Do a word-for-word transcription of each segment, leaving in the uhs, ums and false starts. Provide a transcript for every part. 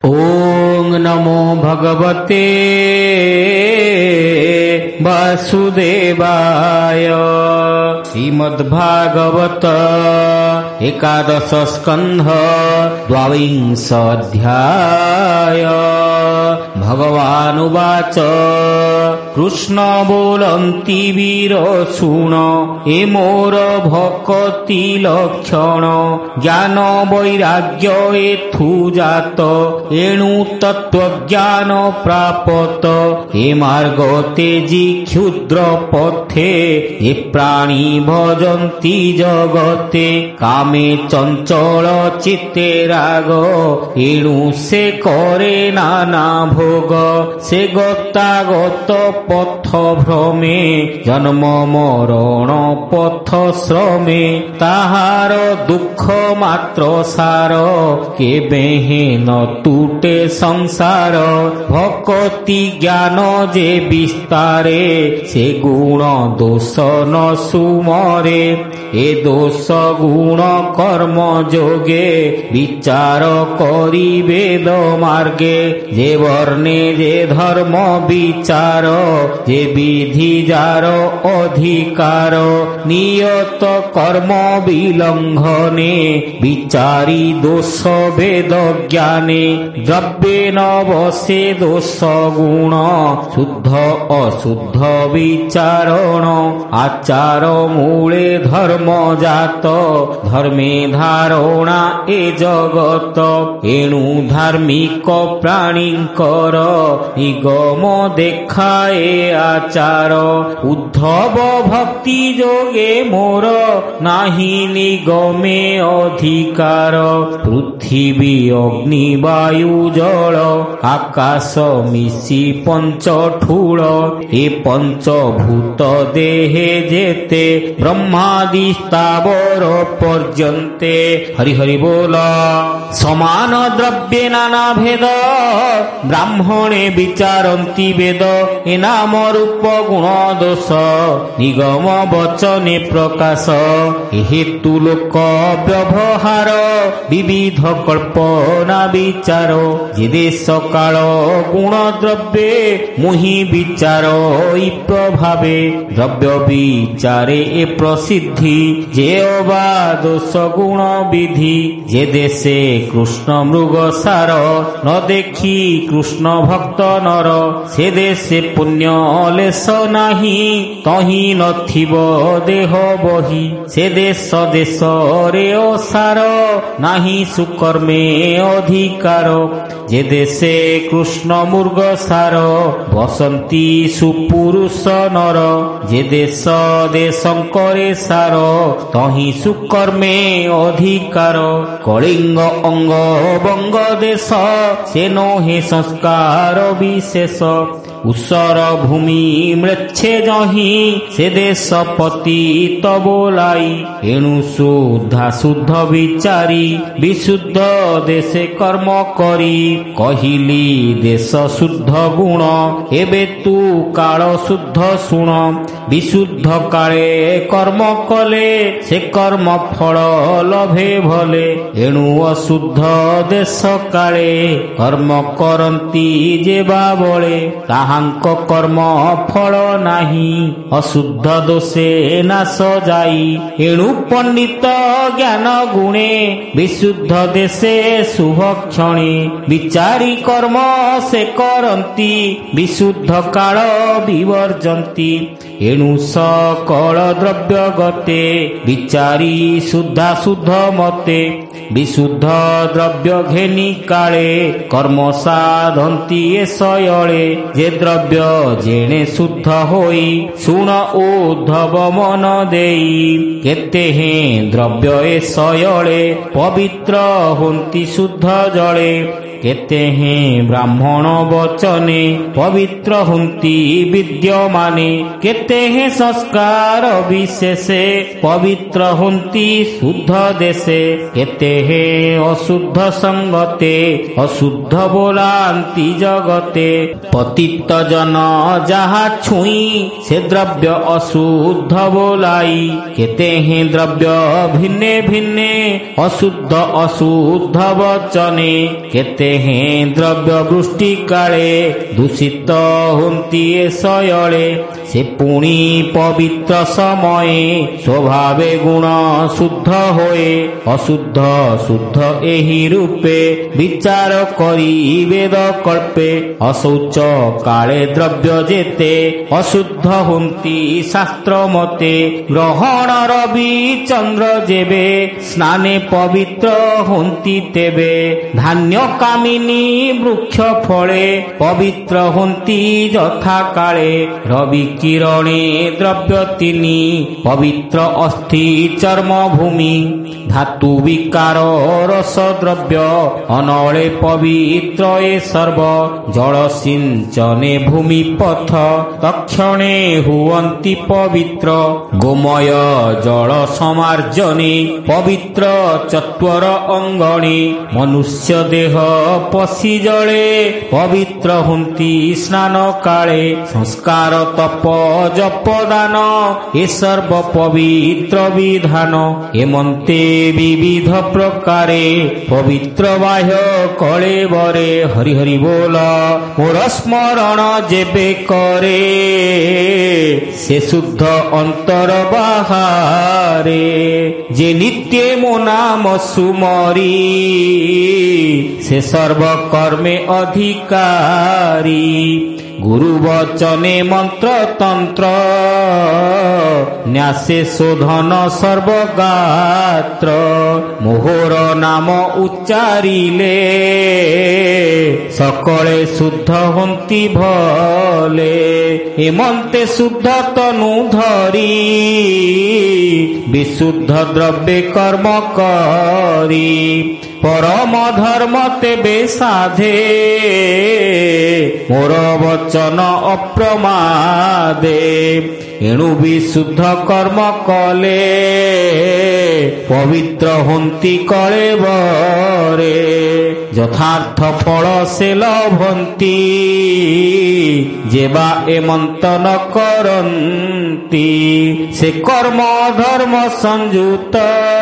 ओम नमो भगवते वासुदेवाय। श्रीमद्भागवत एकादश स्कंध द्वाविंश अध्याय। भगवानुवाच कृष्ण बोलन्ति वीर शुण ए मोर भक्ति लक्षण ज्ञान वैराग्य एथु जात एणु तत्वज्ञान प्राप्त ए मार्ग तेजी क्षुद्र पथे ए प्राणी भजन्ति जगते कामे चंचल चित्ते राग एणु से करे नाना भोग से गतागत पथ भ्रमे जन्म मरण पथ श्रमे ताहार दुख मात्र सार केबे न टूटे संसार भक्ति ज्ञान जे विस्तारे से गुण दोष न सुमरे ए दोष गुण कर्म जोगे विचार करी वेद मार्गे जे वर्णे जे धर्म विचार जे विधि जार अधिकार नियत कर्म विलंघने विचारी दोष वेद ज्ञाने द्रव्ये न वसे दोष गुण शुद्ध अशुद्ध विचारण आचार मूले धर्म जात धर्मे धारणा ए जगत एणु धार्मिक प्राणींकर निगम देखाए आचार उद्धव भक्ति जोगे मोर नाही निगमे अधिकार पृथ्वी अग्नि वायु जल आकाश मिशी पंच ठूल ए पंचभूत देहे जेते ब्रह्मादि स्थावर पर्यन्ते। हरि हरि बोल। समान द्रव्ये नाना भेद ब्राह्मणे विचारन्ति वेद ए नाम रूप गुण दोष निगम वचने प्रकाश हेतु लोक व्यवहार विविध कल्पना विचार जे देश काल गुण द्रव्ये मुहि विचार प्रभावे द्रव्य विचारे ए प्रसिद्धि जे अबा दोष गुण विधि जे देशे कृष्ण मृग सार न देखी कृष्ण भक्त नर से देशे पुण्य लेश नाही तही नथिब देह बही से देश देश रे असार नाही सुकर्मे अधिकार जे देशे कृष्ण मृग सार बसंती सुपुरुष नर जे देश देशंकरे सार तही सुकर्मे अधिकार कलिंग अंग बंग देश से नोहे संस्कार विशेष उसर भूमि मृच्छे जही से देश पतित बोलाई एणु शुद्धा शुद्ध विचारी विशुद्ध देशे कर्म करी कहिली देश शुद्ध गुण एबे तू काल शुद्ध शुण विशुद्ध काले कर्म कले से कर्म फल लभे भले एणु अशुद्ध देश काले कर्म करंती जे बाबळे ताहांक कर्म फल नाही अशुद्ध दोषे नाश जाई एणु पंडित ज्ञान गुणे विशुद्ध देशे शुभ क्षणे विचारी कर्म से करंती विशुद्ध काल विवर्जंती एणु सकल द्रव्य गते विचारी शुद्धा शुद्ध मते विशुद्ध द्रव्य घेनी काले कर्म साधंती ए सयळे जे द्रव्य जेणे शुद्ध होई शुण उद्धव मन देई केते हे द्रव्य ए सयळे पवित्र होंती शुद्ध जळे केते हे ब्राह्मण वचने पवित्र हुंती विद्यमाने केते हे संस्कार विशेषे पवित्र हुंती शुद्ध देशे केते हे अशुद्ध संगते अशुद्ध बोलांती जगते पतित जन जहा छुई से द्रव्य अशुद्ध बोलाई केते हे द्रव्य भिन्ने भिन्ने अशुद्ध अशुद्ध वचने केते ହେଁ ଦ୍ରବ୍ୟ ବୃଷ୍ଟି କାଳେ ଦୂଷିତ ହୁଅନ୍ତି ଏ ଶୟଳେ ସେ ପୁଣି ପବିତ୍ର ସମୟେ ସ୍ୱଭାବେ ଗୁଣ ଶୁଦ୍ଧ ହୋଏ ଅଶୁଦ୍ଧ ଶୁଦ୍ଧ ଏହି ରୂପେ ବିଚାର କରି ବେଦ କଳ୍ପେ ଅଶୌଚ କାଳେ ଦ୍ରବ୍ୟ ଯେତେ ଅଶୁଦ୍ଧ ହୁଅନ୍ତି ଶାସ୍ତ୍ର ମତେ ଗ୍ରହଣ ରବି ଚନ୍ଦ୍ର ଯେବେ ସ୍ନାନେ ପବିତ୍ର ହୁଅନ୍ତି ତେବେ ଧାନ୍ୟ କାମିନୀ ବୃକ୍ଷ ଫଳେ ପବିତ୍ର ହୁଅନ୍ତି ଯଥା କାଳେ ରବି କିରଣେ ଦ୍ରବ୍ୟ ତିନି ପବିତ୍ର ଅସ୍ଥି ଚର୍ମ ଭୂମି ଧାତୁ ବିକାର ରସ ଦ୍ରବ୍ୟ ଅନଳେ ପବିତ୍ର ଏ ସର୍ବ ଜଳ ସିଞ୍ଚନେ ଭୂମି ପଥ ତକ୍ଷଣେ ହୁଅନ୍ତି ପବିତ୍ର ଗୋମୟ ଜଳ ସମାର୍ଜନେ ପବିତ୍ର ଚତ୍ୱର ଅଙ୍ଗଣେ ମନୁଷ୍ୟ ଦେହ ପଶି ଜଳେ ପବିତ୍ର ହୁଅନ୍ତି ସ୍ନାନ କାଳେ ସଂସ୍କାର ତପ ଜପ ଦାନ ଏ ସର୍ବ ପବିତ୍ର ବିଧାନ ଏମନ୍ତେ ବିବିଧ ପ୍ରକାରେ ପବିତ୍ର ବାହ୍ୟ କଳେବରେ ହରି ହରି ବୋଲ ମୋର ସ୍ମରଣ ଯେବେ କରେ ସେ ଶୁଦ୍ଧ ଅନ୍ତର ବାହାରେ ଯେ ନିତ୍ୟ ମୋ ନାମ ସୁମରି ସେ ସର୍ବ କର୍ମେ ଅଧିକାରୀ ଗୁରୁ ବଚନେ ମନ୍ତ୍ର ତନ୍ତ୍ର ନ୍ୟାସେ ଶୋଧନ ସର୍ବଗାତ୍ର ମୋହର ନାମ ଉଚ୍ଚାରିଲେ ସକଳେ ଶୁଦ୍ଧ ହୁଅନ୍ତି ଭଲେ ଏମନ୍ତେ ଶୁଦ୍ଧ ତନୁ ଧରି ବିଶୁଦ୍ଧ ଦ୍ରବ୍ୟ କର୍ମ କରି ପରମ ଧର୍ମ ତେବେ ସାଧେ ମୋର ବଚନ ଅପ୍ରମାଦେ ଏଣୁ ବିଶୁଦ୍ଧ କର୍ମ କଲେ ପବିତ୍ର ହୁଅନ୍ତି କଳେବରେ ଯଥାର୍ଥ ଫଳ ସେ ଲଭନ୍ତି ଯେବା ଏମନ୍ତ ନ କରନ୍ତି ସେ କର୍ମ ଧର୍ମ ସଂଯୁକ୍ତ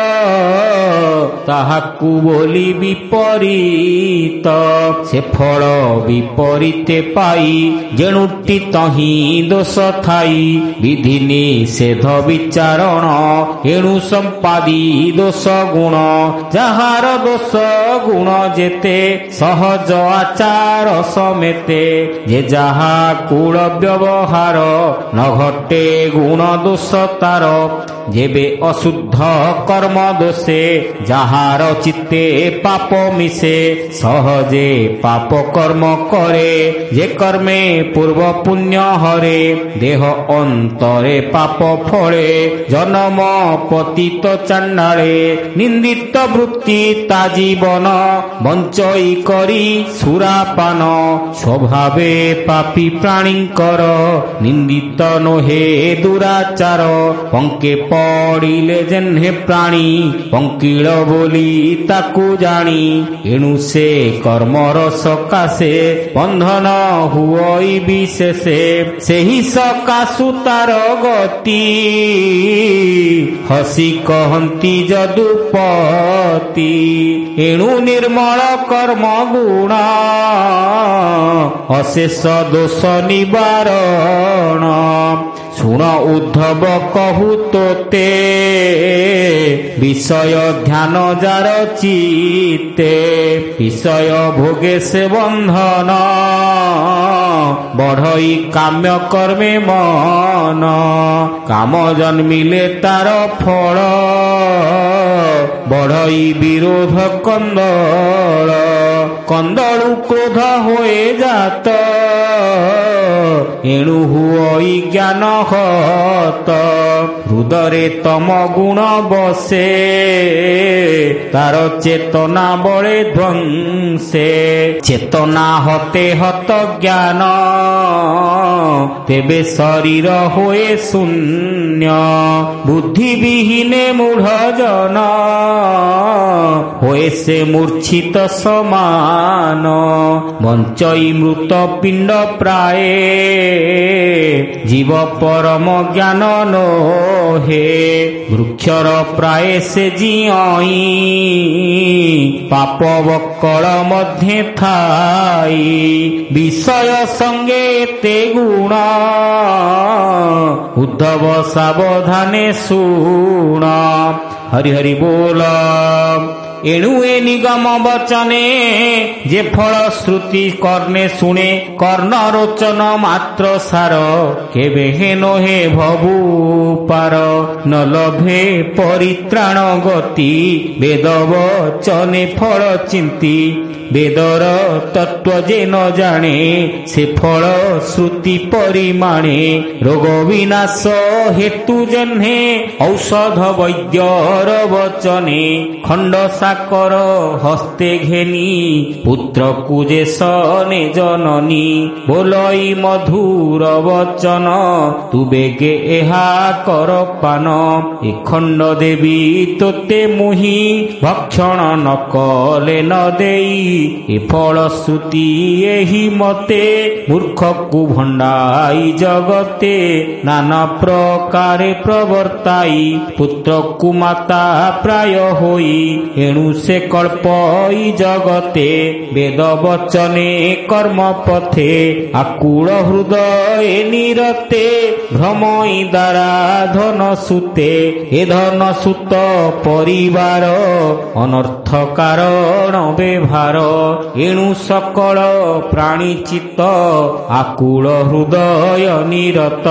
ତାହାକୁ ବୋଲି ବିପରୀତ ସେ ଫଳ ବିପରୀତେ ପାଇ ଯେଣୁଟି ତହିଁ ଦୋଷ ଥାଇ ବିଧି ନିଷେଧ ବିଚାରଣ ଏଣୁ ସମ୍ପାଦି ଦୋଷ ଗୁଣ ଯାହାର ଦୋଷ ଗୁଣ ଯେତେ ସହଜ ଆଚାର ସಮೇତେ ଯେ ଯାହା କୂଳ ବ୍ୟବହାର ନ ଘଟେ ଗୁଣ ଦୋଷ ତାର ଯେବେ ଅଶୁଦ୍ଧ କର୍ମ ଦୋଷେ ଯାହାର ଚିତ୍ତେ ପାପ ମିଶେ ସହଜେ ପାପ କର୍ମ କରେ ଯେ କର୍ମେ ପୂର୍ବ ପୁଣ୍ୟ ହରେ ଦେହ ଅନ୍ତରେ ପାପ ଫଳେ ଜନମ ପତିତ ଚାଣ୍ଡାଳେ ନିନ୍ଦିତ ବୃତ୍ତି ତା ଜୀବନ ବଞ୍ଚଇ କରି ସୁରାପାନ ସ୍ୱଭାବେ ପାପୀ ପ୍ରାଣୀଙ୍କର ନିନ୍ଦିତ ନୋହେ ଦୁରାଚାର ପଙ୍କେ ପଡ଼ିଲେ ଯେହ୍ନେ ପ୍ରାଣୀ ପଙ୍କିଳ ବୋଲି ତାକୁ ଜାଣି ଏଣୁ ସେ କର୍ମର ସକାଶେ ବନ୍ଧନ ହୁଅଇ ବିଶେଷେ ସେହି ସକାଶୁ ତାର ଗତି ହସି କହନ୍ତି ଯଦୁପତି ଏଣୁ ନିର୍ମଳ କର୍ମ ଗୁଣ ଅଶେଷ ଦୋଷ ନିବାରଣ ଶୁଣ ଉଦ୍ଧବ କହୁ ତୋତେ ବିଷୟ ଧ୍ୟାନ ଯାର ଚିତେ ବିଷୟ ଭୋଗେ ସେ ବନ୍ଧନ ବଢ଼ଇ କାମ୍ୟ କର୍ମେ ମନ କାମ ଜନ୍ମିଲେ ତାର ଫଳ ବଢ଼ଇ ବିରୋଧ କନ୍ଦଳ କନ୍ଦଳୁ କ୍ରୋଧ ହୋଏ ଜାତ ଏଣୁ ହୁଅଇ ଜ୍ଞାନ ହତ ହୃଦରେ ତମ ଗୁଣ ବସେ ତାର ଚେତନା ବଳେ ଧ୍ୱଂସେ ଚେତନା ହତେ ହତ ଜ୍ଞାନ ତେବେ ଶରୀର ହୋଏ ଶୂନ୍ୟ ବୁଦ୍ଧି ବିହୀନେ ମୂଢ଼ ଜନ ହୋଏ ସେ ମୂର୍ଚ୍ଛିତ ସମା ମାନ ବଞ୍ଚଇ ମୃତ ପିଣ୍ଡ ପ୍ରାଏ ଜୀବ ପରମ ଜ୍ଞାନ ନୋହେ ବୃକ୍ଷର ପ୍ରାୟ ସେ ଜିଅଇ ପାପ ବକଳ ମଧ୍ୟେ ଥାଇ ବିଷୟ ସଙ୍ଗେ ଏତେ ଗୁଣ ଉଦ୍ଧବ ସାବଧାନେ ଶୁଣ। ହରି ହରି ବୋଲ। ଏଣୁ ଏ ନିଗମ ବଚନେ ଯେ ଫଳ ଶ୍ରୁତି କର୍ଣ୍ଣେ ଶୁଣେ କର୍ଣ୍ଣ ରୋଚନ ମାତ୍ର ସାର କେବେ ହେ ନୋହେ ଭବୁ ପାର ନ ଲଭେ ପରିତ୍ରାଣ ଗତି ବେଦ ବଚନେ ଫଳ ଚିନ୍ତି ବେଦର ତତ୍ତ୍ୱ ଯେ ନ ଜାଣେ ସେ ଫଳ ଶ୍ରୁତି ପରିମାଣେ ରୋଗ ବିନାଶ ହେତୁ ଜହ୍ନେ ଔଷଧ ବୈଦ୍ୟର ବଚନେ ଖଣ୍ଡ ସାକର ହସ୍ତେ ଘେନି ପୁତ୍ରକୁ ଯେ ସନେ ଜନନୀ ବୋଲଇ ମଧୁର ବଚନ ତୁ ବେଗେ ଏହା କର ପାନ ଏ ଖଣ୍ଡ ଦେବି ତୋତେ ମୁହିଁ ଭକ୍ଷଣ ନ କଲେ ନ ଦେଇ ଏ ଫଳ ଶ୍ରୁତି ଏହି ମତେ ମୂର୍ଖକୁ ଭଣ୍ଡାଇ ଜଗତେ ନାନା ପ୍ରକାରେ ପ୍ରବର୍ତ୍ତାଇ ପୁତ୍ରକୁ ମାତା ପ୍ରାୟ ହୋଇ ଏଣୁ ସେ କଳ୍ପଇ ଜଗତେ ବେଦ ବଚନେ କର୍ମ ପଥେ ଆକୁଳ ହୃଦୟ ନିରତେ ଭ୍ରମଇ ଦ୍ୱାରା ଧନ ସୁତେ ଏ ଧନ ସୁତ ପରିବାର ଅନର୍ଥ କାରଣ ବ୍ୟବହାର ଏଣୁ ସକଳ ପ୍ରାଣୀ ଚିତ୍ତ ଆକୁଳ ହୃଦୟ ନିରତ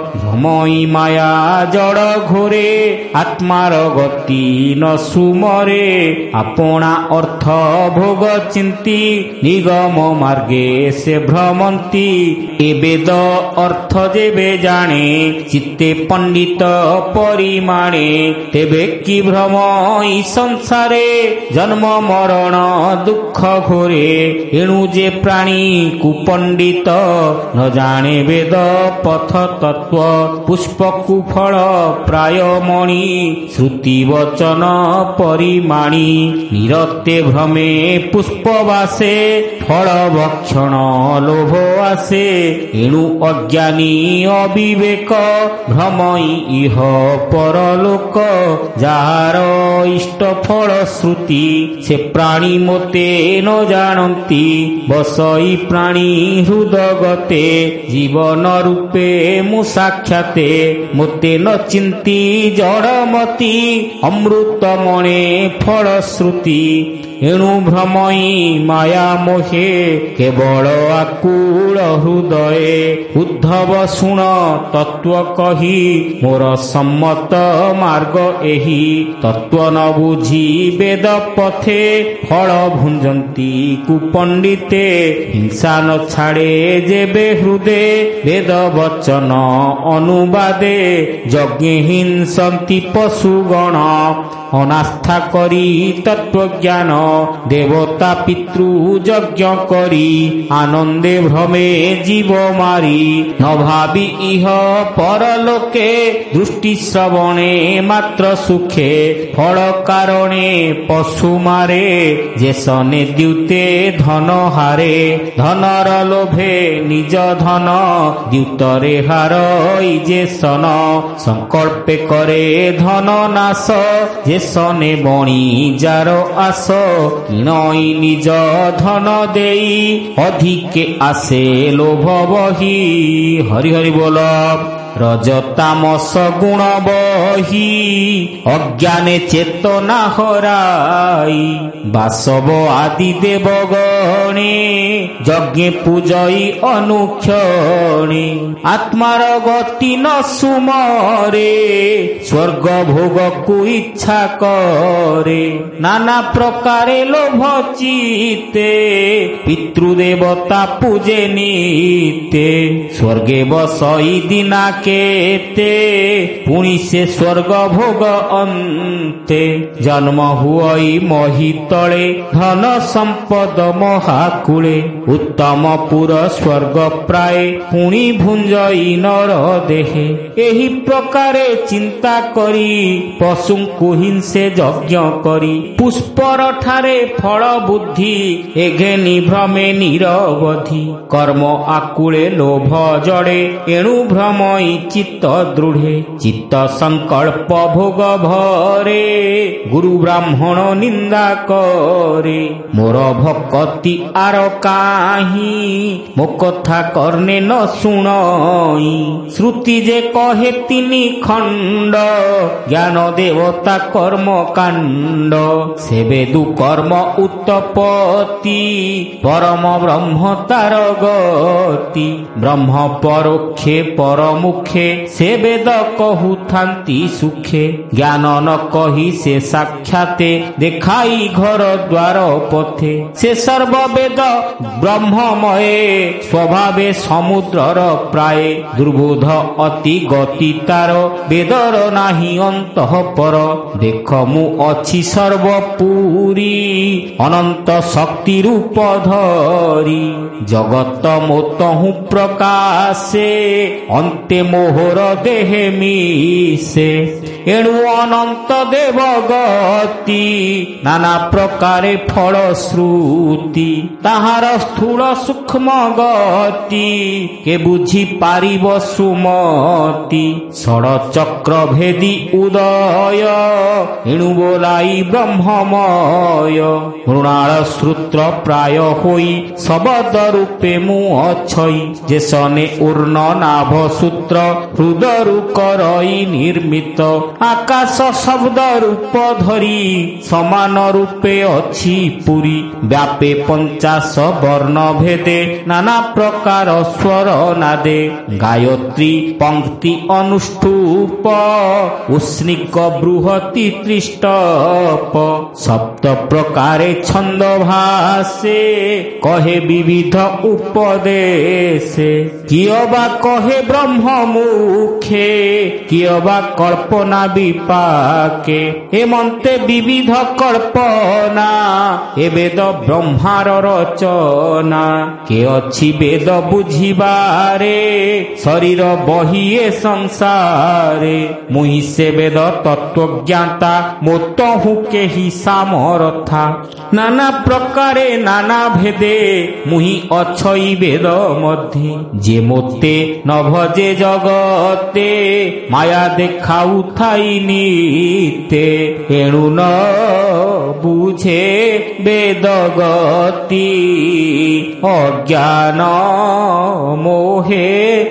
ଭ୍ରମଇ ମାୟା ଜଡ଼ ଘୋରେ ଆତ୍ମାର ଗତି ନ ସୁମରେ ଆପଣା ଅର୍ଥ ଭୋଗ ଚିନ୍ତି ନିଗମ ମାର୍ଗେ ସେ ଭ୍ରମନ୍ତି ଏ ବେଦ ଅର୍ଥ ଯେବେ ଜାଣେ ଚିତ୍ତେ ପଣ୍ଡିତ ପରିମାଣେ ତେବେ କି ଭ୍ରମ ଇ ସଂସାରେ ଜନ୍ମ ମରଣ ଦୁଃଖ ଘୋରେ ଏଣୁ ଯେ ପ୍ରାଣୀ କୁପଣ୍ଡିତ ନ ଜାଣେ ବେଦ ପଥ ତତ୍ତ୍ୱ ପୁଷ୍ପକୁ ଫଳ ପ୍ରାୟ ମଣି ଶ୍ରୁତି ବଚନ ପରିମାଣୀ ନିରତେ ଭ୍ରମେ ପୁଷ୍ପ ବାସେ ଫଳ ଭକ୍ଷଣ ଲୋଭ ଆସେ ଏଣୁ ଅଜ୍ଞାନୀ ଅବିବେକ ଭ୍ରମଇ ଇହ ପରଲୋକ ଯାହାର ଇଷ୍ଟ ଫଳ ଶ୍ରୁତି ସେ ପ୍ରାଣୀ ମୋତେ ନ ଜାଣନ୍ତି ବସଇ ପ୍ରାଣୀ ହୃଦଗତେ ଜୀବନ ରୂପେ ମୁଁ ସାକ୍ଷାତେ ମୋତେ ନ ଚିନ୍ତି ଜଡ଼ମତି ଅମୃତ ମଣେ ଫଳ ଶ୍ରୁତି ଏଣୁ ଭ୍ରମଇ ମାୟା ମୋହେ କେବଳ ଆକୁଳ ହୃଦୟେ ଉଦ୍ଧବ ଶୁଣ ତତ୍ତ୍ୱ କହି ମୋର ସମ୍ମତ ମାର୍ଗ ଏହି ତତ୍ତ୍ୱ ନ ବୁଝି ବେଦ ପଥେ ଫଳ ଭୁଞ୍ଜନ୍ତି କୁପଣ୍ଡିତେ ହିଂସା ନ ଛାଡ଼େ ଯେବେ ହୃଦେ ବେଦ ବଚନ ଅନୁବାଦେ ଯଜ୍ଞେ ହିଂସନ୍ତି ପଶୁଗଣ ଅନାସ୍ଥା କରି ତତ୍ତ୍ୱଜ୍ଞାନ ଦେବତା ପିତୃ ଯଜ୍ଞ କରି ଆନନ୍ଦେ ଭ୍ରମେ ଜୀବ ମାରି ନ ଭାବି ଇହ ପରଲୋକେ ଦୃଷ୍ଟି ଶ୍ରବଣେ ମାତ୍ର ସୁଖେ ଫଳ କାରଣେ ପଶୁ ମାରେ ଯେ ସନେ ଦ୍ୟୁତେ ଧନ ହାରେ ଧନର ଲୋଭେ ନିଜ ଧନ ଦ୍ୟୁତରେ ହାରଇ ଯେ ସନ ସଂକଳ୍ପେ କରେ ଧନ ନାଶ ଯେ ସନେ ବଣି ଯାର ଆସ କିଣଇ ନିଜ ଧନ ଦେଇ ଅଧିକେ ଆସେ ଲୋଭ ବହି। ହରି ହରି ବୋଲ। ରଜତାମସ ଗୁଣ ବହି ଅଜ୍ଞାନେ ଚେତନା ହରାଇ ବାସବ ଆଦି ଦେବଗଣେ ଯଜ୍ଞେ ପୂଜଇ ଅନୁକ୍ଷଣେ ଆତ୍ମାର ଗତି ନ ସୁମରେ ସ୍ୱର୍ଗ ଭୋଗକୁ ଇଚ୍ଛା କରେ ନାନା ପ୍ରକାରେ ଲୋଭ ଚିତେ ପିତୃଦେବତା ପୂଜେ ନିତେ ସ୍ୱର୍ଗେ ବସଇ ଦିନା କେତେ ପୁଣି ସେ ସ୍ୱର୍ଗ ଭୋଗ ଅନ୍ତେ ଜନ୍ମ ହୁଅଇ ମହି ତଳେ ଧନ ସମ୍ପଦ ମହାକୁଳେ ଉତ୍ତମ ପୁର ସ୍ୱର୍ଗ ପ୍ରାୟ ପୁଣି ଭୁଞ୍ଜଇ ନର ଦେହେ ଏହି ପ୍ରକାରେ ଚିନ୍ତା କରି ପଶୁଙ୍କୁ ହିଂସେ ଯଜ୍ଞ କରି ପୁଷ୍ପର ଠାରେ ଫଳ ବୁଦ୍ଧି ଏଘେନି ଭ୍ରମେ ନିରବଧି କର୍ମ ଆକୁଳେ ଲୋଭ ଜଡ଼େ ଏଣୁ ଭ୍ରମଇ ଚିତ୍ତ ଦୃଢ଼େ ଚିତ୍ତ ସଂକଳ୍ପ ଭୋଗ ଭରେ ଗୁରୁ ବ୍ରାହ୍ମଣ ନିନ୍ଦା କରେ ମୋର ଭକତି ଆର କାହିଁ ମୋ କଥା କର୍ଣ୍ଣେ ନ ଶୁଣଇ ଶ୍ରୁତି ଯେ କହେ ତିନି ଖଣ୍ଡ ଜ୍ଞାନ ଦେବତା କର୍ମ କାଣ୍ଡ ସେବେଦୁ କର୍ମ ଉତ୍ତପତି ପରମ ବ୍ରହ୍ମ ତାର ଗତି ବ୍ରହ୍ମ ପରୋକ୍ଷେ ପରମୁଖେ ସେ ବେଦ କହୁଥାନ୍ତି ସୁଖେ ଜ୍ଞାନ ନ କହି ସେ ସାକ୍ଷାତେ ଦେଖାଇ ଘର ଦ୍ୱାର ପଥେ ସେ ସର୍ବବେଦ ବ୍ରହ୍ମମୟେ ସ୍ୱଭାବେ ସମୁଦ୍ରର ପ୍ରାୟ ଦୁର୍ବୁଧ ଅତି ଗତି ତାର ବେଦର ନାହିଁ ଅନ୍ତଃ ପର ଦେଖ ମୁଁ ଅଛି ସର୍ବପୁରୀ ଅନନ୍ତ ଶକ୍ତି ରୂପ ଧରି ଜଗତ ମୋତହୁ ପ୍ରକାଶେ ଅନ୍ତେ ମୋହର ଦେହେ ମିଶେ ଏଣୁ ଅନନ୍ତ ଦେବ ଗତି ନାନା ପ୍ରକାରେ ଫଳ ଶ୍ରୁତି ତାହାର ସ୍ଥୂଳ ସୂକ୍ଷ୍ମ ଗତି କେ ବୁଝି ପାରିବ ସୁମତି ଷଡ଼ ଚକ୍ର ଭେଦି ଉଦୟ ଏଣୁ ବୋଲାଇ ବ୍ରହ୍ମମୟ ମୃଣାଳ ସୂତ୍ର ପ୍ରାୟ ହୋଇ ଶବଦ ରୂପେ ମୁଁ ଅଛଇ ଯେ ସନେ ଉର୍ଣ୍ଣ ନାଭ ସୂତ୍ର ହୃଦରୁ କରଇ ନିର୍ମିତ ଆକାଶ ଶବ୍ଦ ରୂପ ଧରି ସମାନ ରୂପେ ଅଛି ପୁରୀ ବ୍ୟାପେ ପଞ୍ଚାଶ ବର୍ଣ୍ଣ ଭେଦେ ନାନା ପ୍ରକାର ସ୍ୱର ନାଦେ ଗାୟତ୍ରୀ ପଙ୍କ୍ତି ଅନୁଷ୍ଠୁପ ଉଷ୍ଣିକ ବୃହତି ତ୍ରିଷ୍ଟପ ସପ୍ତ ପ୍ରକାରେ ଛନ୍ଦ ଭାସେ କହେ ବିବିଧ ଉପଦେଶେ କିଏ ବା କହେ ବ୍ରହ୍ମ ମୁଖେ କିଏ ବା କଳ୍ପନା ବିପାକେ ଏମନ୍ତେ ବିବିଧ କଳ୍ପନା ଏ ବେଦ ବ୍ରହ୍ମାର ରଚନା କେ ଅଛି ବେଦ ବୁଝିବାରେ ଶରୀର ବହି ଏ ସଂସାରେ ମୁହିଁ ସେ ବେଦ ତତ୍ତ୍ୱଜ୍ଞାତା ମୋତହୁ କେହି ସାମରଥା ନାନା ପ୍ରକାରେ ନାନା ଭେଦେ ମୁହିଁ ଅଛଇ ବେଦ ମଧ୍ୟେ ଯେ ମୋତେ ନ ଭଜେ ଜଗତେ ମାୟା ଦେଖାଉଥାଇ ନିତେ ଏଣୁ ନ ବୁଝେ ବେଦ ଗତି ଅଜ୍ଞାନ ମୋহে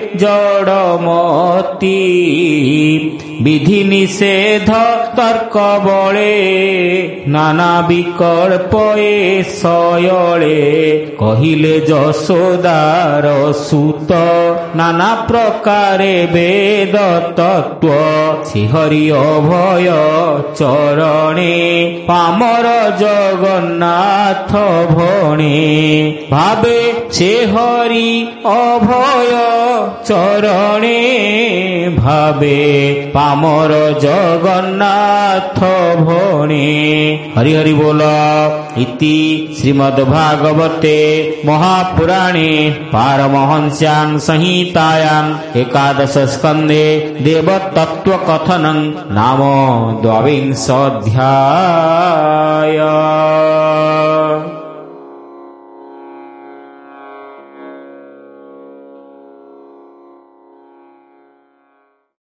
ଜଡ଼ମତି ବିଧି ନିଷେଧ ତର୍କ ବଳେ ନାନା ବିକଳ୍ପ ଏ ଶୟଳେ କହିଲେ ଯଶୋଦାର ସୁତ ନାନା ପ୍ରକାରେ ବେଦ ତତ୍ତ୍ୱ ସେ ହରି ଅଭୟ ଚରଣେ ପାମର ଜଗନ୍ନାଥ ଭଣେ ଭାବେ ସେ ହରି ଅଭୟ ଚରଣେ ଭାବେ ପାମର ଜଗନ୍ନାଥ ଭଣେ ହରି ହରି ବୋଲ ଇତି ଶ୍ରୀମଦ୍ ଭାଗବତେ ମହାପୁରାଣେ ପାରମହଂସ୍ୟାଂ ସଂହିତାୟାଂ ଏକାଦଶ ସ୍କନ୍ଧେ ଦେବତତ୍ତ୍ୱ କଥନଂ ନାମ ଦ୍ୱାବିଂଶ ଅଧ୍ୟାୟ।